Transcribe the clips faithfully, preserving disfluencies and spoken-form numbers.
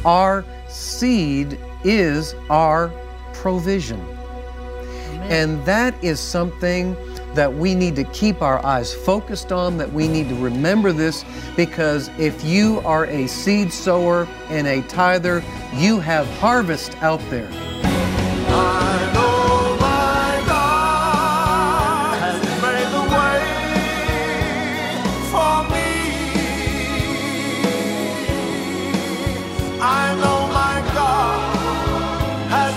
our seed is our provision. Amen. And that is something that we need to keep our eyes focused on, that we need to remember this, because if you are a seed sower and a tither, you have harvest out there. I know my God has made the way for me. I know my God has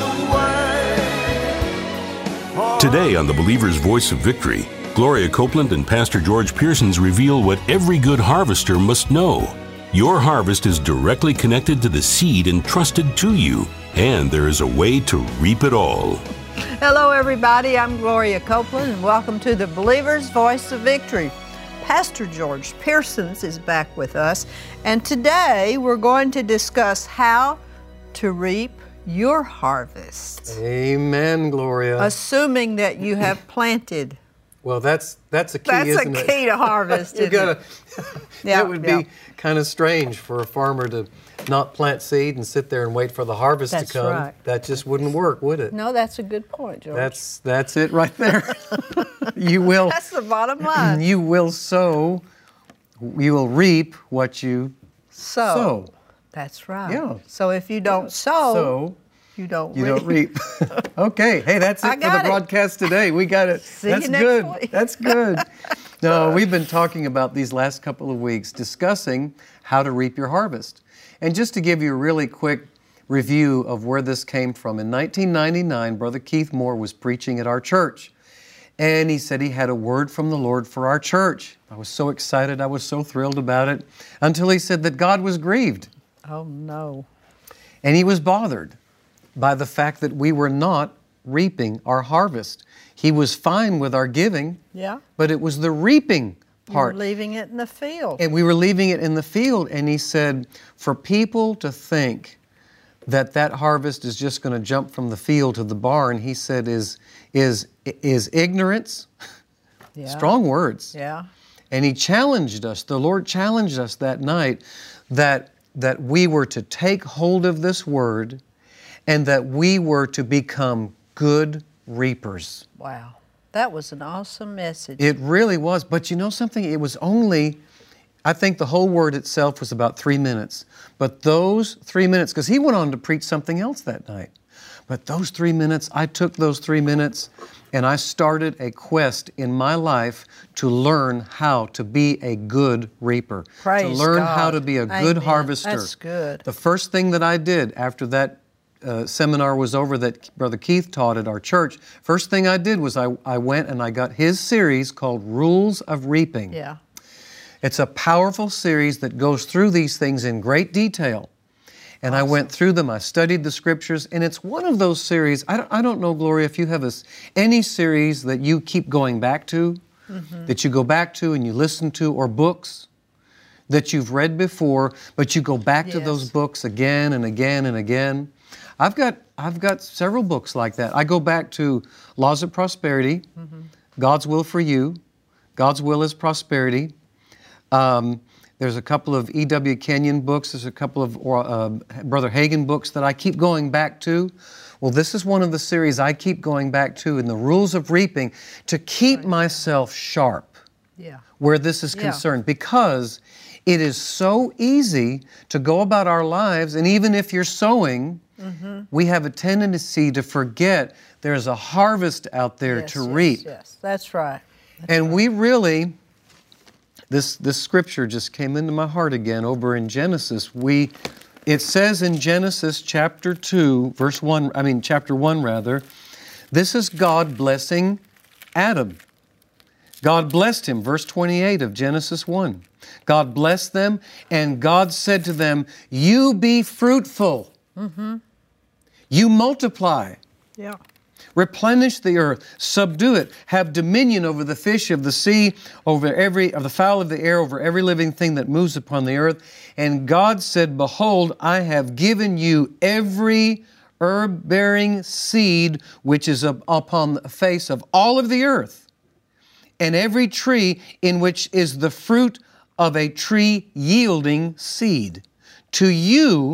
made the way for Today on The Believer's Voice of Victory, Gloria Copeland and Pastor George Pearsons reveal what every good harvester must know. Your harvest is directly connected to the seed entrusted to you, and there is a way to reap it all. Hello, everybody. I'm Gloria Copeland, and welcome to the Believer's Voice of Victory. Pastor George Pearsons is back with us, and today we're going to discuss how to reap your harvest. Amen, Gloria. Assuming that you have planted. Well, that's that's a key, That's isn't a it? key to harvest. You isn't gotta. it? Yeah, That would yeah. be kind of strange for a farmer to not plant seed and sit there and wait for the harvest That's to come. right. That just wouldn't work, would it? No, that's a good point, George. That's that's it right there. You will. That's the bottom line. You will sow. You will reap what you So, sow. that's right. Yeah. So if you don't sow, So you don't you reap. don't reap. Okay. Hey, that's I it for the got it. broadcast today. We got it. See That's you next good. week. That's good. No, we've been talking about these last couple of weeks, discussing how to reap your harvest. And just to give you a really quick review of where this came from, in nineteen ninety-nine, Brother Keith Moore was preaching at our church. And he said he had a word from the Lord for our church. I was so excited. I was so thrilled about it, until he said that God was grieved. Oh, no. And he was bothered by the fact that we were not reaping our harvest. He was fine with our giving, Yeah. but it was the reaping part. You're leaving it in the field. And we were leaving it in the field. And he said, for people to think that that harvest is just going to jump from the field to the barn, he said, is, is, is ignorance. Yeah. Strong words. Yeah. And he challenged us, the Lord challenged us that night, that, that we were to take hold of this word and that we were to become good reapers. Wow. That was an awesome message. It really was. But you know something? It was only, I think the whole word itself was about three minutes. But those three minutes, because he went on to preach something else that night. But those three minutes, I took those three minutes and I started a quest in my life to learn how to be a good reaper. Praise to learn God. how to be a good Amen. harvester. That's good. The first thing that I did after that uh, seminar was over that Brother Keith taught at our church, first thing I did was I, I went and I got his series called Rules of Reaping. Yeah. It's a powerful series that goes through these things in great detail. And I went through them, I studied the scriptures, and it's one of those series, I don't, I don't know, Gloria, if you have a, any series that you keep going back to, mm-hmm. that you go back to and you listen to, or books that you've read before, but you go back Yes. to those books again and again and again. I've got, I've got several books like that. I go back to Laws of Prosperity, mm-hmm. God's Will for You, God's Will is Prosperity. Um, There's a couple of E W Kenyon books. There's a couple of uh, Brother Hagin books that I keep going back to. Well, this is one of the series I keep going back to in the Rules of Reaping to keep myself sharp Yeah. where this is Yeah. concerned, because it is so easy to go about our lives, and even if you're sowing, mm-hmm. we have a tendency to forget there's a harvest out there Yes, to yes, reap. Yes, that's right. And we really, this this scripture just came into my heart again over in Genesis. We, it says in Genesis chapter two, verse one, I mean chapter one rather, this is God blessing Adam. God blessed him, verse twenty-eight of Genesis one. God blessed them, and God said to them, you be fruitful. Mm-hmm. You multiply. Yeah. Replenish the earth, subdue it, have dominion over the fish of the sea, over every, of the fowl of the air, over every living thing that moves upon the earth. And God said, behold, I have given you every herb-bearing seed which is up upon the face of all of the earth, and every tree in which is the fruit of a tree yielding seed. To you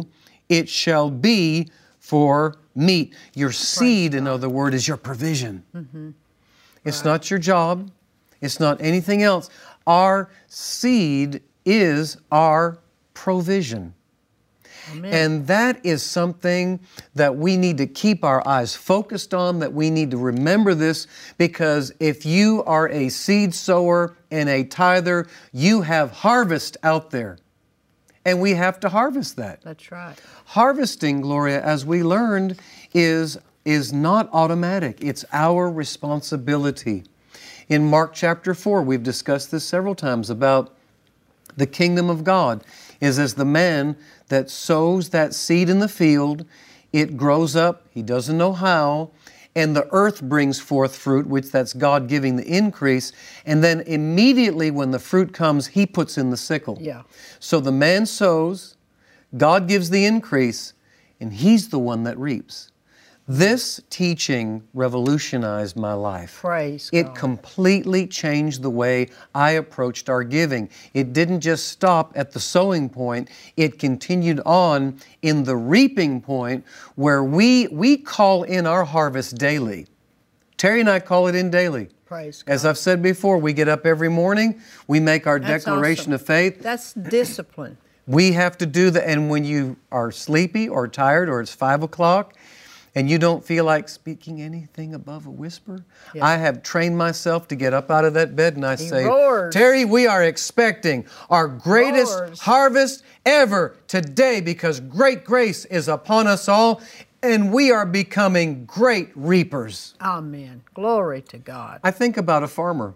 it shall be for meat. Your seed, in other words, is your provision. Mm-hmm. It's not your job. It's not anything else. Our seed is our provision. Amen. And that is something that we need to keep our eyes focused on, that we need to remember this, because if you are a seed sower and a tither, you have harvest out there. And we have to harvest that. That's right. Harvesting, Gloria, as we learned, is, is not automatic. It's our responsibility. In Mark chapter four, we've discussed this several times about the kingdom of God is as the man that sows that seed in the field. It grows up, he doesn't know how, and the earth brings forth fruit, which that's God giving the increase, and then immediately when the fruit comes, he puts in the sickle. Yeah. So the man sows, God gives the increase, and he's the one that reaps. This teaching revolutionized my life. Praise It God. completely changed the way I approached our giving. It didn't just stop at the sowing point. It continued on in the reaping point where we, we call in our harvest daily. Terry and I call it in daily. Praise God. As I've said before, we get up every morning, we make our That's declaration awesome. of faith. That's discipline. We have to do that, and when you are sleepy or tired or it's five o'clock, and you don't feel like speaking anything above a whisper, Yeah. I have trained myself to get up out of that bed and I say, roars. Terry, we are expecting our greatest Roars. harvest ever today because great grace is upon us all and we are becoming great reapers. Amen. Glory to God. I think about a farmer.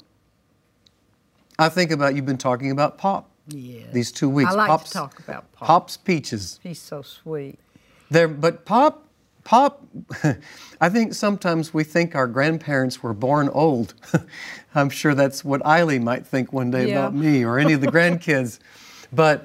I think about, you've been talking about Pop Yeah. these two weeks. I like Pop's, to talk about Pop. Pop's peaches. He's so sweet. There, but Pop, Pop, I think sometimes we think our grandparents were born old. I'm sure that's what Eileen might think one day Yeah. about me or any of the grandkids. But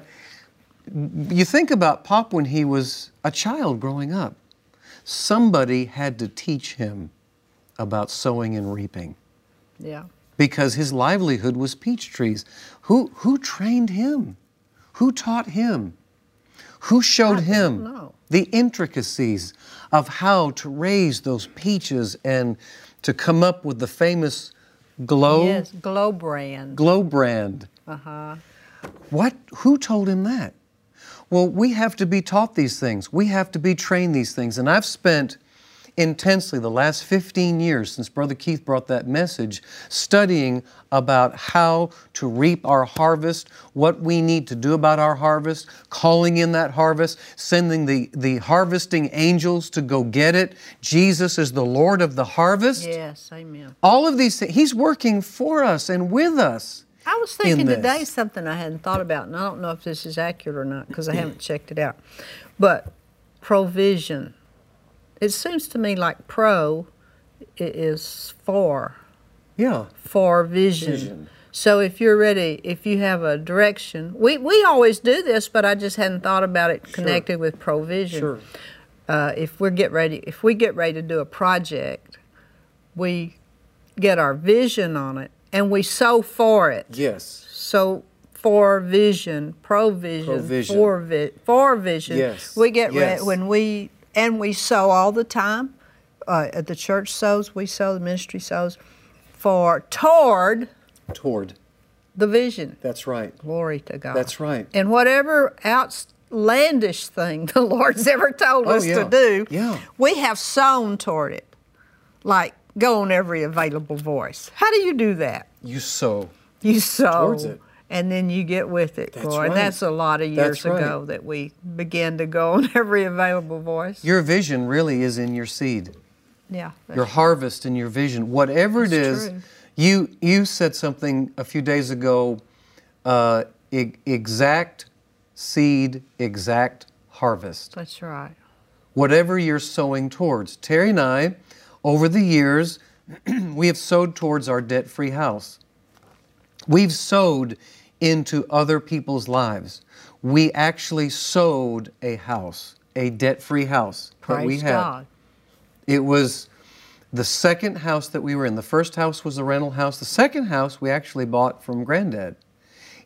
you think about Pop when he was a child growing up. Somebody had to teach him about sowing and reaping Yeah. because his livelihood was peach trees. Who, who trained him? Who taught him? Who showed I him don't know. the intricacies of how to raise those peaches and to come up with the famous glow, Yes, Glow Brand. glow brand? Uh-huh. What? Who told him that? Well, we have to be taught these things. We have to be trained these things. And I've spent intensely the last fifteen years since Brother Keith brought that message studying about how to reap our harvest, what we need to do about our harvest, calling in that harvest, sending the, the harvesting angels to go get it. Jesus is the Lord of the harvest. Yes, amen. All of these things, He's working for us and with us. I was thinking this. today something I hadn't thought about, and I don't know if this is accurate or not because I haven't checked it out. But provision. It seems to me like pro i- is for, Yeah. for vision. Vision. So if you're ready, if you have a direction, we, we always do this, but I just hadn't thought about it connected with provision. Sure. Uh, if we get ready, if we get ready to do a project, we get our vision on it and we sow for it. Yes. So for vision, provision, Provision. for vi- for vision. Yes. We get Yes. ready when we and we sow all the time. Uh, at the church sows, we sow. The ministry sows for toward Toward. the vision. That's right. Glory to God. That's right. And whatever outlandish thing the Lord's ever told Oh, us yeah. to do, Yeah. we have sown toward it. Like go on every available voice. How do you do that? You sow. You sow, Towards it. and then you get with it, That's Glory. right. And that's a lot of years That's right. ago that we began to go on every available voice. Your vision really is in your seed. yeah. Your harvest and your vision, whatever it That's is. true. You you said something a few days ago. Uh, e- exact seed, exact harvest. That's right. Whatever you're sowing towards. Terry and I, over the years, we have sowed towards our debt-free house. We've sowed into other people's lives. We actually sowed a house, a debt-free house that we Praise had. God. It was the second house that we were in. The first house was a rental house. The second house we actually bought from Granddad.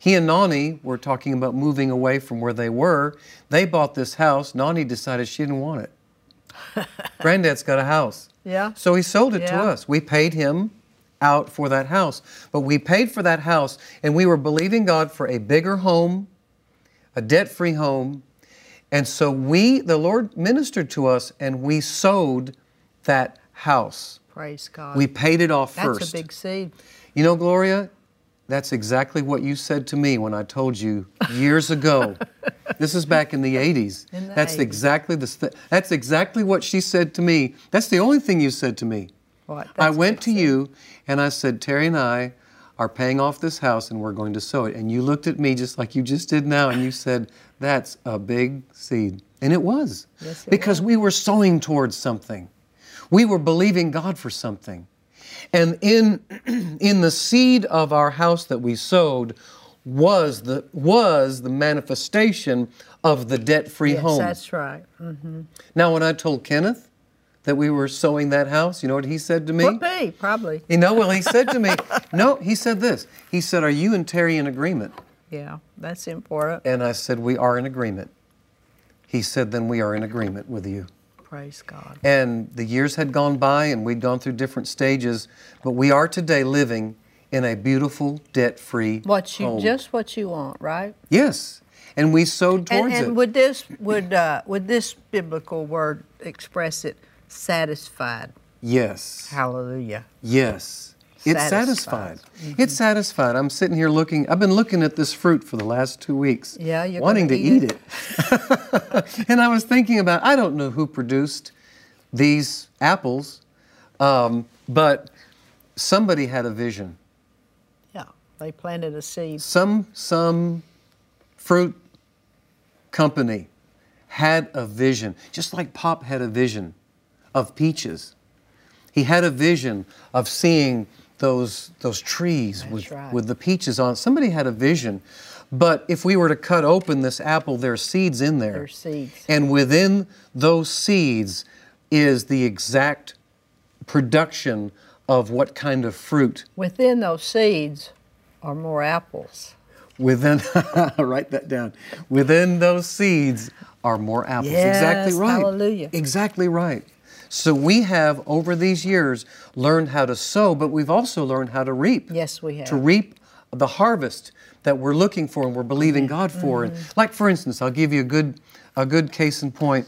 He and Nani were talking about moving away from where they were. They bought this house. Nani decided she didn't want it. Granddad's got a house. Yeah. So he sold it Yeah. to us. We paid him out for that house. But we paid for that house, and we were believing God for a bigger home, a debt-free home. And so we, the Lord ministered to us, and we sold that house. Praise God. We paid it off That's first. a big seed. You know, Gloria, that's exactly what you said to me when I told you years ago. This is back in the eighties. In the that's eighties. exactly the st- that's exactly what she said to me. That's the only thing you said to me. What? I That's a went big to seed. you and I said, Terry and I are paying off this house and we're going to sow it. And you looked at me just like you just did now and you said, that's a big seed. And it was. Yes, it because was. we were sowing towards something. We were believing God for something. And in, in the seed of our house that we sowed was the, was the manifestation of the debt-free Yes, home. that's right. Mm. Now, when I told Kenneth that we were sowing that house, you know what he said to me? Whoopee, probably. You know, well, he said to me, no, he said this. He said, are you and Terry in agreement? Yeah, that's important. And I said, we are in agreement. He said, then we are in agreement with you. Praise God. And the years had gone by and we'd gone through different stages, but we are today living in a beautiful, debt-free What you home. just what you want, right? Yes. And we sowed And, towards and it. would this would uh, would this biblical word express it? Satisfied. Yes. Hallelujah. Yes. It's satisfied. Satisfied. It's satisfied. I'm sitting here looking, I've been looking at this fruit for the last two weeks. Yeah, you're wanting to gonna eat eat it. And I was thinking about, I don't know who produced these apples, um, but somebody had a vision. Yeah, they planted a seed. Some, some fruit company had a vision, just like Pop had a vision of peaches. He had a vision of seeing those, those trees with, right. with the peaches on. Somebody had a vision. But if we were to cut open this apple, there are seeds in there. There's seeds. And within those seeds is the exact production of what kind of fruit. Within those seeds are more apples. Within, write that down. Within those seeds are more apples. Yes, exactly right. hallelujah. Exactly right. So we have, over these years, learned how to sow, but we've also learned how to reap. Yes, we have. To reap the harvest that we're looking for and we're believing God for. Mm-hmm. And like, for instance, I'll give you a good, a good case in point.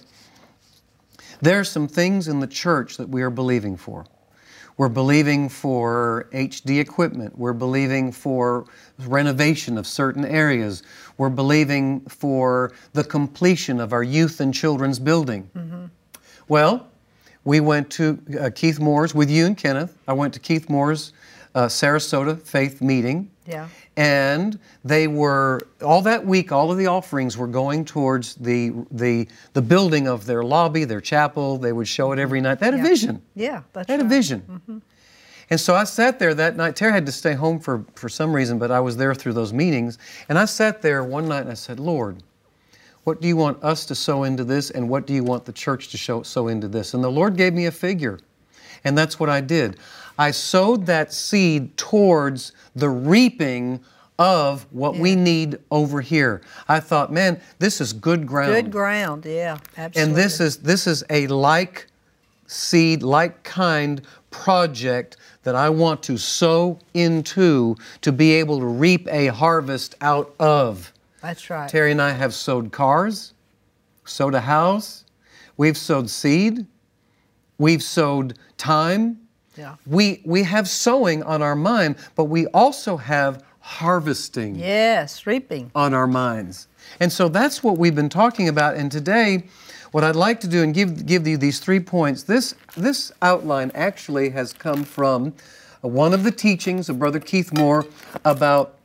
There are some things in the church that we are believing for. We're believing for H D equipment. We're believing for renovation of certain areas. We're believing for the completion of our youth and children's building. Mm-hmm. Well, we went to uh, Keith Moore's with you and Kenneth. I went to Keith Moore's uh, Sarasota Faith meeting. Yeah. And they were, all that week, all of the offerings were going towards the the the building of their lobby, their chapel. They would show it every night. They had Yeah. a vision. Yeah, that's They had right. a vision. And so I sat there that night. Terry had to stay home for, for some reason, but I was there through those meetings. And I sat there one night and I said, Lord, what do you want us to sow into this, and what do you want the church to show, sow into this? And the Lord gave me a figure, and that's what I did. I sowed that seed towards the reaping of what we need over here. I thought, man, this is good ground. Good ground, yeah, absolutely. And this is this is a like seed, like kind project that I want to sow into to be able to reap a harvest out of. That's right. Terry and I have sowed cars, sowed a house, we've sowed seed, we've sowed time. Yeah. We we have sowing on our mind, but we also have harvesting Yes, reaping. on our minds. And so that's what we've been talking about. And today, what I'd like to do and give give you these three points. This this outline actually has come from one of the teachings of Brother Keith Moore about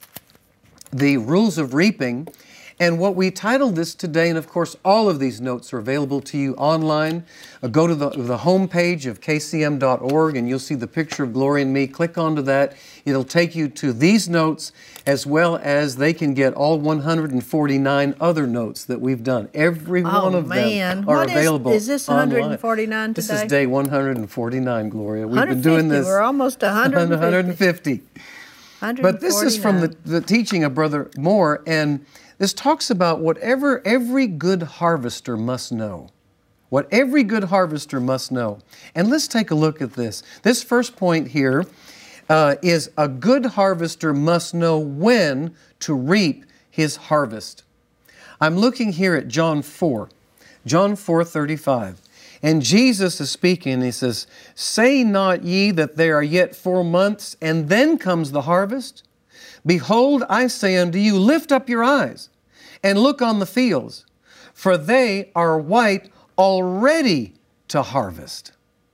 the rules of reaping. And what we titled this today, and of course all of these notes are available to you online. Uh, go to the, the home page of k c m dot org and you'll see the picture of Gloria and me. Click onto that. It'll take you to these notes, as well as they can get all one hundred forty-nine other notes that we've done. Every Oh, one of man. them are What is- available is this online. one hundred forty-nine This today? is day one hundred forty-nine, Gloria. We've been one hundred doing fifty. this We're almost one hundred fifty. one hundred fifty. But this is from the, the teaching of Brother Moore, and this talks about whatever every good harvester must know. What every good harvester must know. And let's take a look at this. This first point here uh, is a good harvester must know when to reap his harvest. I'm looking here at John four, John four thirty-five. And Jesus is speaking, and He says, "Say not ye that there are yet four months, and then comes the harvest? Behold, I say unto you, lift up your eyes, and look on the fields, for they are white already to harvest."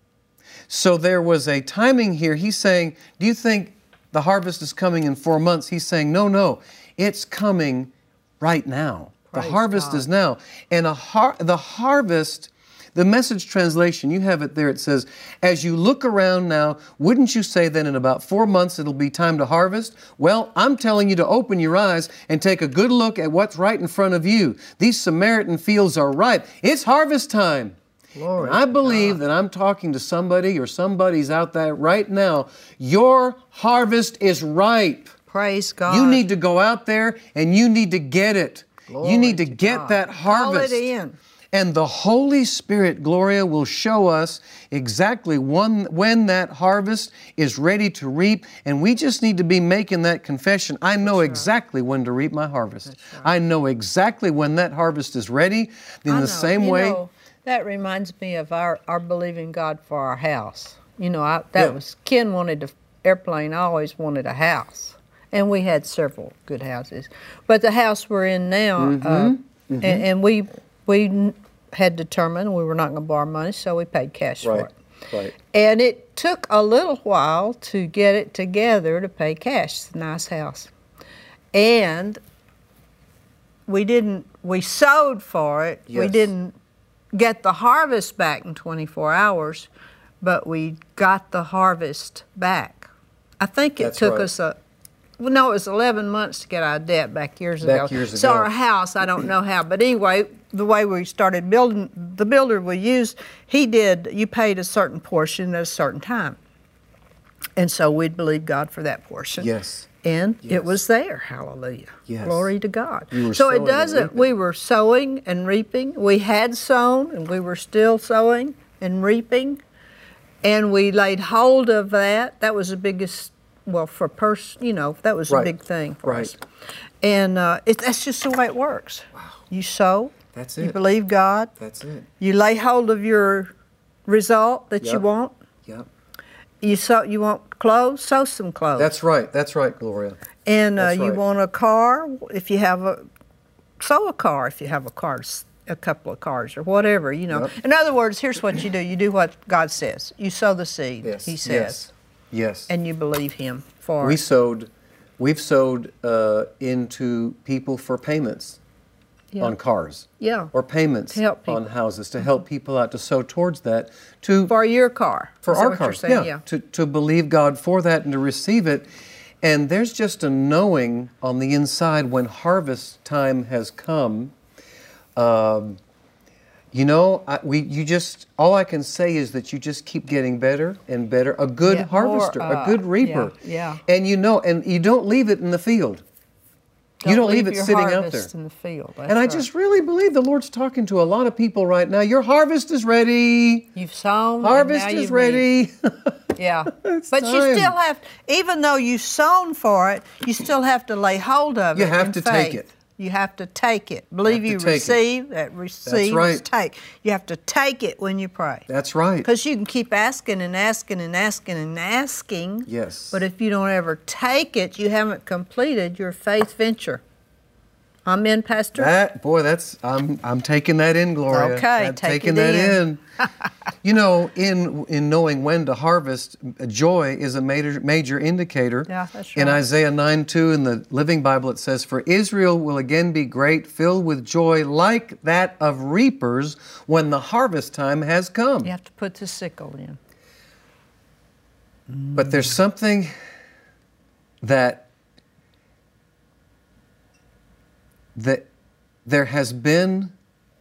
So there was a timing here. He's saying, do you think the harvest is coming in four months? He's saying, no, no, it's coming right now. Praise the harvest God. is now. And a har- the harvest, the Message translation, you have it there, it says, as you look around now, wouldn't you say then in about four months it'll be time to harvest? Well, I'm telling you to open your eyes and take a good look at what's right in front of you. These Samaritan fields are ripe. It's harvest time. Glory And I to believe God. that I'm talking to somebody or somebody's out there right now. Your harvest is ripe. Praise God. You need to go out there and you need to get it. Glory you need to, to get God. that harvest. Call it in. And the Holy Spirit, Gloria, will show us exactly when, when that harvest is ready to reap. And we just need to be making that confession. I know exactly when to reap my harvest. right. I know exactly when that harvest is ready. In I the know. same You way, know, that reminds me of our, our believing God for our house. You know, I, that Yeah. was, Ken wanted an airplane. I always wanted a house. And we had several good houses. But the house we're in now, Mm-hmm. uh, And, and we we n- had determined we were not going to borrow money, so we paid cash for right, it. right. And it took a little while to get it together to pay cash. It's a nice house. And we didn't, we sowed for it. We Yes. didn't get the harvest back in twenty-four hours, but we got the harvest back. I think it That's took right. us a, well, no, it was eleven months to get our debt back years Back ago. years So ago. our house, I don't know how, but anyway, the way we started building, the builder we used, he did, you paid a certain portion at a certain time. And so we'd believe God for that portion. Yes. And Yes. it was there. Hallelujah. Yes. Glory to God. You were so sowing it and doesn't, reaping. we were sowing and reaping. We had sown and we were still sowing and reaping. And we laid hold of that. That was the biggest, well, for pers, you know, that was Right. a big thing for Right. us. And uh, it, that's just the way it works. Wow. You sow. That's You it. believe God. That's it. You lay hold of your result that you Yep. want. Yep. You sow, you want clothes, sow some clothes. That's right. That's right, Gloria. And uh, That's you right. want a car, if you have a, sow a car if you have a car, s- a couple of cars or whatever, you know. Yep. In other words, here's what you do. You do what God says. You sow the seed, Yes. He says, Yes. Yes. and you believe Him for we it. sowed, we've sowed uh, into people for payments Yeah. on cars. Yeah. Or payments To help on people. houses to help people out to sow towards that to For your car. for Is that our what you're cars. saying? Yeah, To, to believe God for that and to receive it. And there's just a knowing on the inside when harvest time has come. Um, you know, I, we you just all I can say is that you just keep getting better and better. A good Yeah, harvester, more, a uh, good reaper. yeah, And you know, and you don't leave it in the field. you don't leave, it your sitting out there. harvest in the field. That's And I right. just really believe the Lord's talking to a lot of people right now. Your harvest is ready. You've sown. and Harvest now is you've reaped. ready. Yeah. It's But you time. still have, even though you sown for it, you still have to lay hold of it. You have in to take faith. it. You have to take it. Believe to you take it. receive, that receive is right. take. You have to take it when you pray. That's right. Because you can keep asking and asking and asking and asking. Yes. But if you don't ever take it, you haven't completed your faith venture. Amen, Pastor? That boy, that's I'm I'm taking that in, Gloria. Okay, I'm take taking it that in. in. You know, in in knowing when to harvest, joy is a major major indicator. Yeah, that's In right. Isaiah nine two in the Living Bible, it says, "For Israel will again be great, filled with joy like that of reapers when the harvest time has come." You have to put the sickle in. But there's something that that there has been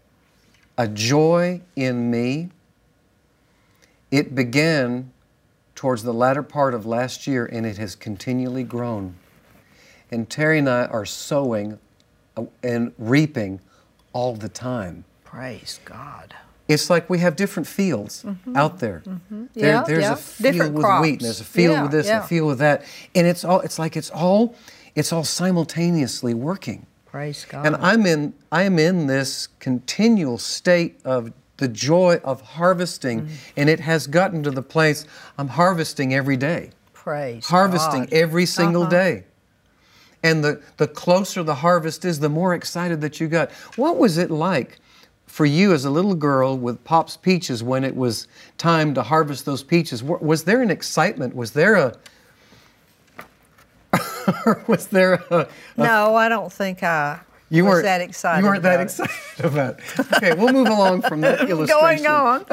a joy in me. It began towards the latter part of last year, and it has continually grown. And Terry and I are sowing and reaping all the time. Praise God. It's like we have different fields mm-hmm. out there. Mm-hmm. there Yeah, there's yeah. a field Different with crops. wheat, and there's a field Yeah, with this, yeah. and a field with that, and it's all. It's like it's all. It's all simultaneously working. Praise God. And I'm in. I am in this continual state of the joy of harvesting, Mm. and it has gotten to the place I'm harvesting every day. Praise Harvesting God. every single Uh-huh. day. And the, the closer the harvest is, the more excited that you got. What was it like for you as a little girl with Pop's Peaches when it was time to harvest those peaches? wa- Was there an excitement? Was there a... was there a... No, I don't think I You was weren't that excited. You weren't that about it. excited about it. Okay, we'll move along from that illustration. Going on.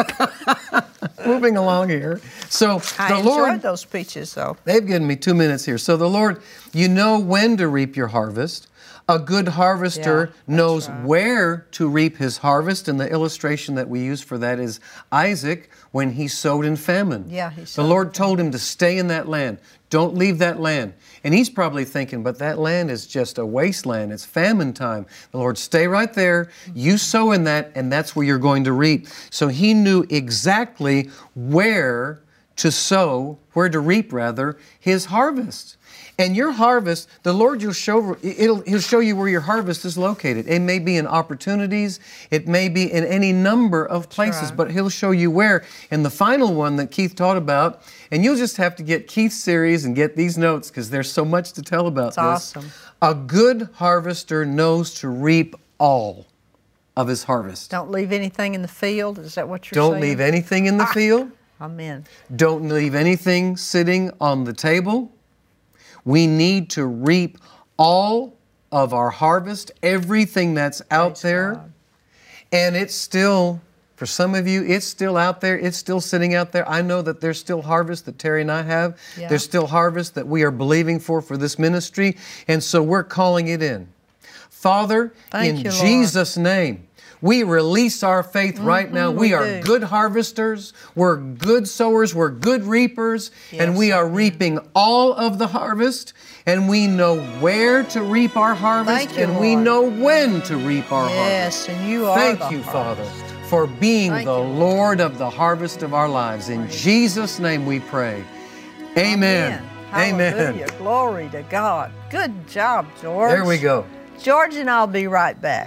Moving along here. So I the enjoyed Lord... those peaches, though. They've given me two minutes here. So the Lord, you know when to reap your harvest. A good harvester Yeah, that's knows right. where to reap his harvest. And the illustration that we use for that is Isaac when he sowed in famine. Yeah, he The sowed Lord told him to stay in that land. Don't leave that land. And he's probably thinking, but that land is just a wasteland. It's famine time. The Lord, stay right there. You sow in that, and that's where you're going to reap. So he knew exactly where to sow, where to reap rather, his harvest. And your harvest, the Lord will show, it'll, He'll show you where your harvest is located. It may be in opportunities, it may be in any number of places, right. but He'll show you where. And the final one that Keith taught about, and you'll just have to get Keith's series and get these notes because there's so much to tell about It's this. awesome. A good harvester knows to reap all of his harvest. Don't leave anything in the field. Is that what you're Don't saying? leave anything in the Ah. field. Amen. Don't leave anything sitting on the table. We need to reap all of our harvest, everything that's out Praise there. God. And it's still, for some of you, it's still out there. It's still sitting out there. I know that there's still harvest that Terry and I have. Yeah. There's still harvest that we are believing for for this ministry. And so we're calling it in. Father, Thank in you, Lord. Jesus' name, we release our faith right now. We, we are do. good harvesters. We're good sowers. We're good reapers. and Yes, we are amen. reaping all of the harvest. And we know where to reap our harvest. Thank you, and we Lord. know when to reap our Yes, harvest. and you are Thank the you, harvest. Father, for being Thank the you, Lord. Lord of the harvest of our lives. In Jesus' name we pray. Amen. Amen. Hallelujah. Glory to God. Good job, George. There we go. George and I'll be right back.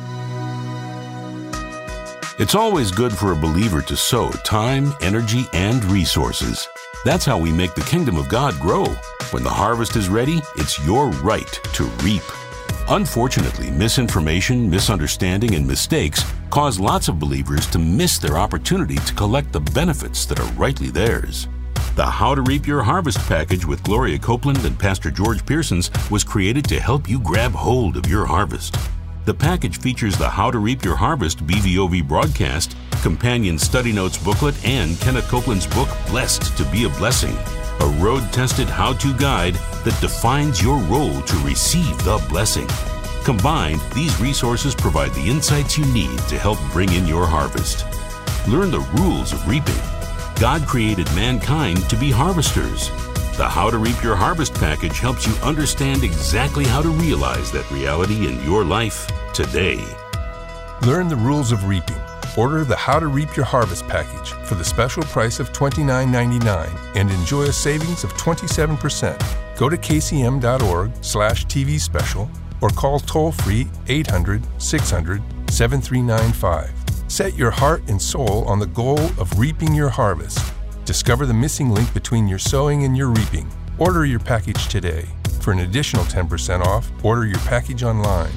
It's always good for a believer to sow time, energy, and resources. That's how we make the kingdom of God grow. When the harvest is ready, it's your right to reap. Unfortunately, misinformation, misunderstanding, and mistakes cause lots of believers to miss their opportunity to collect the benefits that are rightly theirs. The How to Reap Your Harvest package with Gloria Copeland and Pastor George Pearsons was created to help you grab hold of your harvest. The package features the How to Reap Your Harvest B V O V broadcast, companion study notes booklet, and Kenneth Copeland's book, Blessed to Be a Blessing, a road-tested how-to guide that defines your role to receive the blessing. Combined, these resources provide the insights you need to help bring in your harvest. Learn the rules of reaping. God created mankind to be harvesters. The How to Reap Your Harvest package helps you understand exactly how to realize that reality in your life today. Learn the rules of reaping. Order the How to Reap Your Harvest package for the special price of twenty-nine ninety-nine and enjoy a savings of twenty-seven percent. Go to k c m dot org slash T V special or call toll-free eight hundred, six hundred, seven three nine five. Set your heart and soul on the goal of reaping your harvest. Discover the missing link between your sowing and your reaping. Order your package today. For an additional ten percent off, order your package online.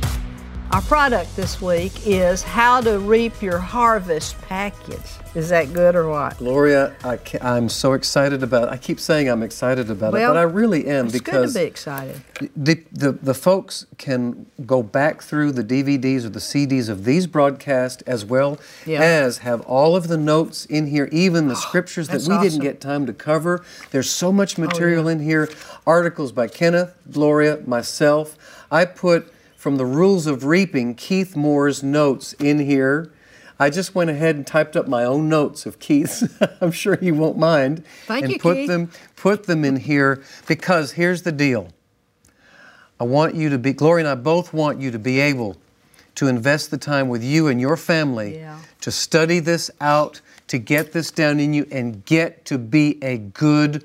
Our product this week is How to Reap Your Harvest package. Is that good or what? Gloria, I ca- I'm so excited about it. I keep saying I'm excited about it, Well, but I really am It's good because to be excited. the, the, the folks can go back through the D V Ds or the C Ds of these broadcasts as well Yeah. as have all of the notes in here, even the scriptures that that's we awesome. didn't get time to cover. There's so much material in here. Articles by Kenneth, Gloria, myself. I put from the Rules of Reaping, Keith Moore's notes in here. I just went ahead and typed up my own notes of Keith's. I'm sure he won't mind. Thank and you, put Keith. them put them in here because here's the deal. I want you to be, Gloria and I both want you to be able to invest the time with you and your family Yeah. to study this out, to get this down in you, and get to be a good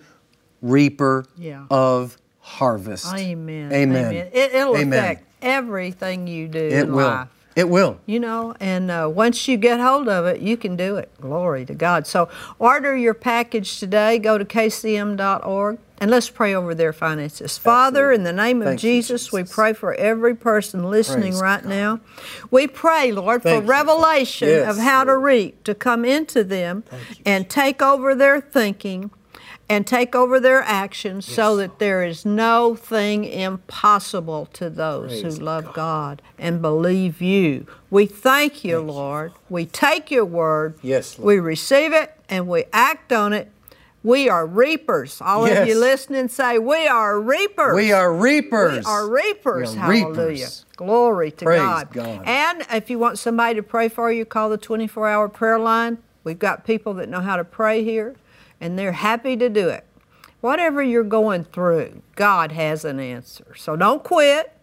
reaper Yeah. of harvest. Amen. Amen. It, it'll Amen. affect everything you do It in will. life. It will. You know, and uh, once you get hold of it, you can do it. Glory to God. So order your package today. Go to K C M dot org and let's pray over their finances. Father, in the name of Thank you, Jesus, we Jesus. pray for every person listening Praise right God. now. We pray, Lord, Thank for you, revelation Yes, of how to Lord. reap, to come into them Thank you, and take over their thinking and take over their actions so that there is no thing impossible to those Praise who love God. and believe you. We thank you, Lord. We take your word. Yes, Lord. We receive it and we act on it. We are reapers. All of you Yes. listening say, we are reapers. We are reapers. We are reapers. We are Hallelujah. reapers. Glory to Praise God. God. And if you want somebody to pray for you, call the twenty-four hour prayer line. We've got people that know how to pray here, and they're happy to do it. Whatever you're going through, God has an answer. So don't quit.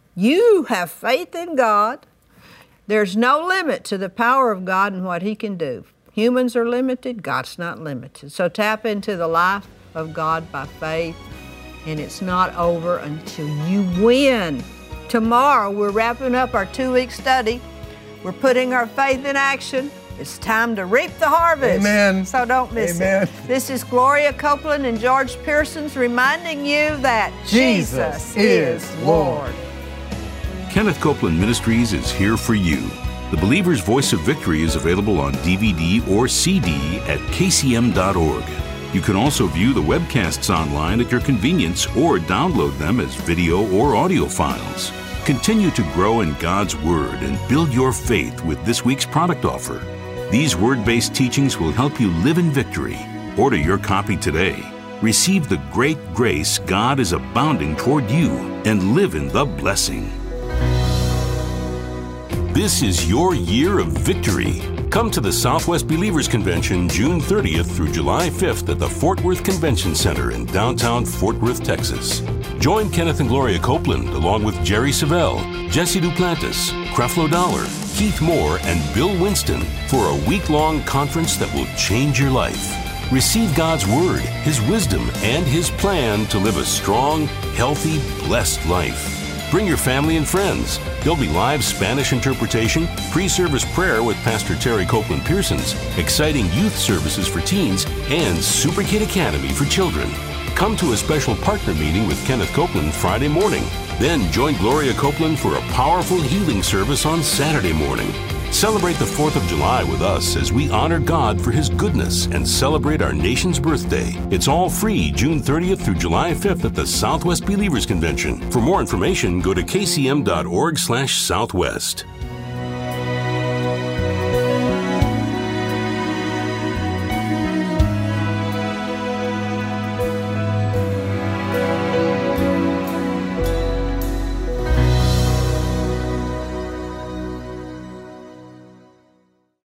You have faith in God. There's no limit to the power of God and what He can do. Humans are limited. God's not limited. So tap into the life of God by faith, and it's not over until you win. Tomorrow, we're wrapping up our two-week study. We're putting our faith in action. It's time to reap the harvest. Amen. So don't miss Amen. it. This is Gloria Copeland and George Pearsons reminding you that Jesus, Jesus is Lord. Kenneth Copeland Ministries is here for you. The Believer's Voice of Victory is available on D V D or C D at K C M dot org. You can also view the webcasts online at your convenience or download them as video or audio files. Continue to grow in God's Word and build your faith with this week's product offer. These Word-based teachings will help you live in victory. Order your copy today. Receive the great grace God is abounding toward you and live in the blessing. This is your year of victory. Come to the Southwest Believers Convention June thirtieth through July fifth at the Fort Worth Convention Center in downtown Fort Worth, Texas. Join Kenneth and Gloria Copeland along with Jerry Savelle, Jesse Duplantis, Creflo Dollar, Keith Moore, and Bill Winston for a week-long conference that will change your life. Receive God's Word, His wisdom, and His plan to live a strong, healthy, blessed life. Bring your family and friends. There'll be live Spanish interpretation, pre-service prayer with Pastor Terry Copeland Pearsons, exciting youth services for teens, and Super Kid Academy for children. Come to a special partner meeting with Kenneth Copeland Friday morning. Then join Gloria Copeland for a powerful healing service on Saturday morning. Celebrate the fourth of July with us as we honor God for His goodness and celebrate our nation's birthday. It's all free June thirtieth through July fifth at the Southwest Believers Convention. For more information, go to K C M dot org slash Southwest.